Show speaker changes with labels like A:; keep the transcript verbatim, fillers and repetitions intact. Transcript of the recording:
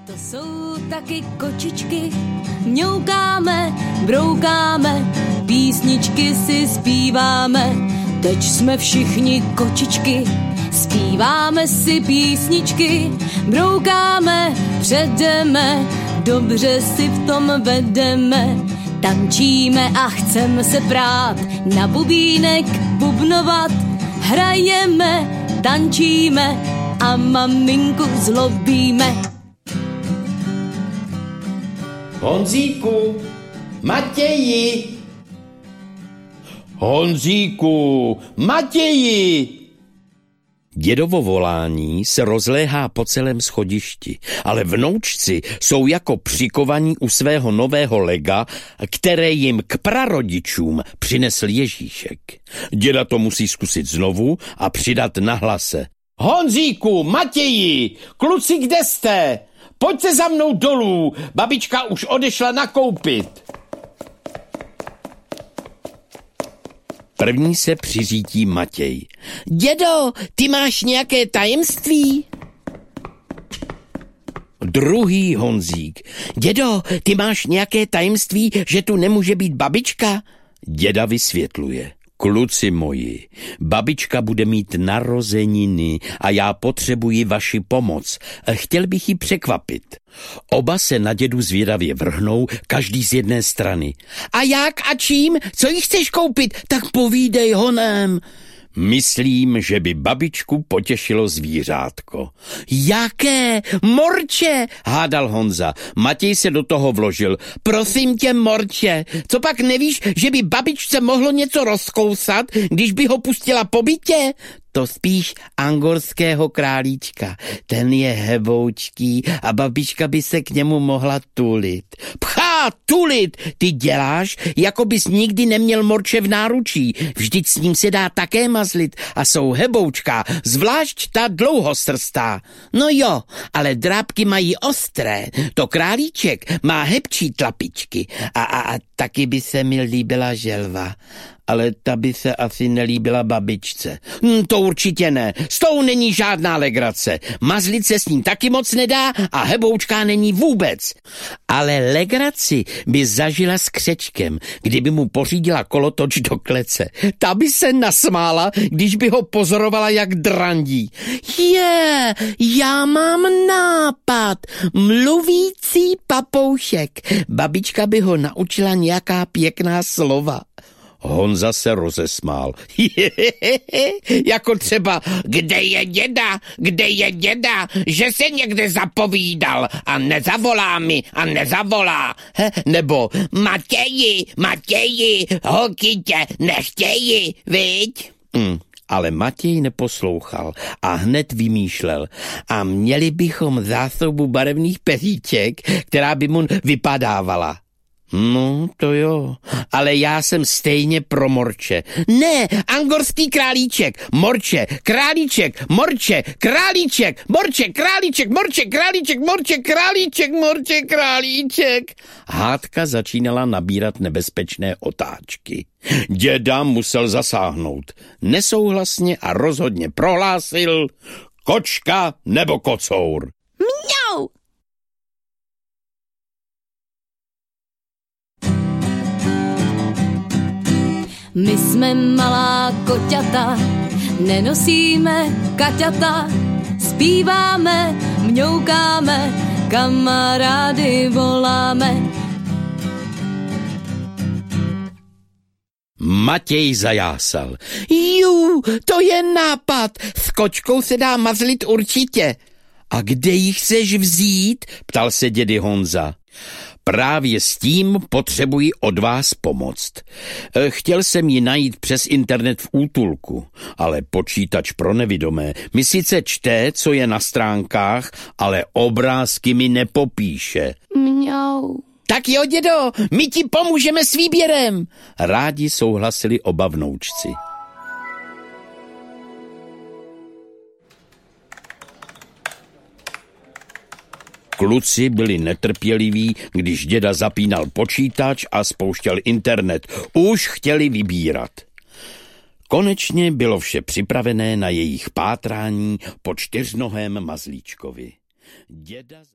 A: To jsou taky kočičky, mňoukáme, broukáme, písničky si zpíváme. Teď jsme všichni kočičky, zpíváme si písničky, broukáme, předeme, dobře si v tom vedeme. Tančíme a chceme se prát, na bubínek bubnovat, hrajeme, tančíme a maminku zlobíme.
B: Honzíku, Matěji! Honzíku, Matěji! Dědovo volání se rozléhá po celém schodišti, ale vnoučci jsou jako přikovaní u svého nového lega, které jim k prarodičům přinesl Ježíšek. Děda to musí zkusit znovu a přidat na hlase. Honzíku, Matěji, kluci, kde jste? Pojďte za mnou dolů, babička už odešla nakoupit. První se přiřítí Matěj. Dědo, ty máš nějaké tajemství? Druhý Honzík. Dědo, ty máš nějaké tajemství, že tu nemůže být babička? Děda vysvětluje. Kluci moji, babička bude mít narozeniny a já potřebuji vaši pomoc. Chtěl bych ji překvapit. Oba se na dědu zvědavě vrhnou, každý z jedné strany. A jak a čím? Co jí chceš koupit? Tak povídej honem. Myslím, že by babičku potěšilo zvířátko. Jaké? Morče, hádal Honza. Matěj se do toho vložil. Prosím tě, morče, co pak nevíš, že by babičce mohlo něco rozkousat, když by ho pustila po bytě? To spíš angorského králíčka. Ten je heboučký a babička by se k němu mohla tulit. Pchá, tulit! Ty děláš, jako bys nikdy neměl morče v náručí. Vždyť s ním se dá také mazlit a jsou heboučká, zvlášť ta dlouhosrstá. No jo, ale drápky mají ostré. To králíček má hebčí tlapičky a, a, a taky by se mi líbila želva. Ale ta by se asi nelíbila babičce. Hm, to určitě ne. S tou není žádná legrace. Mazlit se s ním taky moc nedá a heboučká není vůbec. Ale legraci by zažila s křečkem, kdyby mu pořídila kolotoč do klece. Ta by se nasmála, když by ho pozorovala, jak drandí. Je, já mám nápad. Mluvící papoušek. Babička by ho naučila nějaká pěkná slova. Honza se rozesmál. Jako třeba, kde je děda, kde je děda, že se někde zapovídal a nezavolá mi a nezavolá. He, nebo Matěji, Matěji, holky tě nechtějí, viď? Mm. Ale Matěj neposlouchal a hned vymýšlel. A měli bychom zásobu barevných peříček, která by mu vypadávala. No, to jo, ale já jsem stejně pro morče. Ne, angorský králíček, morče, králíček, morče, králíček, morče, králíček, morče, králíček, morče, králíček, morče, králíček. Hádka začínala nabírat nebezpečné otáčky. Děda musel zasáhnout. Nesouhlasně a rozhodně prohlásil: kočka nebo kocour.
A: Mňau! My jsme malá koťata, nenosíme kaťata, zpíváme, mňoukáme, kamarády voláme.
B: Matěj zajásal. Jú, to je nápad, s kočkou se dá mazlit určitě. A kde jí chceš vzít? Ptal se dědy Honza. Právě s tím potřebuji od vás pomoct. Chtěl jsem ji najít přes internet v útulku, ale počítač pro nevidomé mi sice čte, co je na stránkách, ale obrázky mi nepopíše.
A: Mňau.
B: Tak jo, dědo, my ti pomůžeme s výběrem. Rádi souhlasili oba vnoučci. Kluci byli netrpěliví, když děda zapínal počítač a spouštěl internet. Už chtěli vybírat. Konečně bylo vše připravené na jejich pátrání po čtyřnohém mazlíčkovi. Děda...